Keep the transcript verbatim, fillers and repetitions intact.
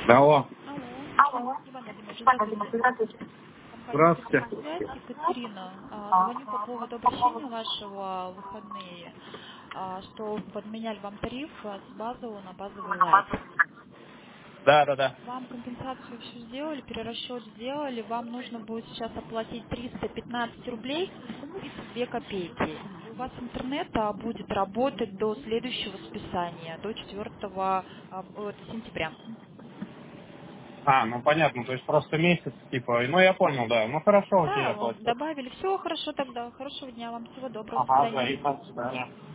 Алло. Алло, Иван Владимирович, здравствуйте. Здравствуйте. Компания Здравствуйте. «Северная связь», Екатерина. А, Звоню по поводу обращения вашего в выходные, а, что подменяли вам тариф а, с базового на базовый лайт. Да, да, да. Вам компенсацию все сделали, перерасчет сделали, вам нужно будет сейчас оплатить триста пятнадцать рублей тридцать две копейки. И у вас интернет а, будет работать до следующего списания, до четвёртого а, вот, сентября. А, ну понятно, то есть просто месяц, типа, ну я понял, да. Ну хорошо, окей, Да, я вот, плачу. добавили. Все хорошо тогда. Хорошего дня вам. Всего доброго. До Ага, свидания. взаимно, до свидания.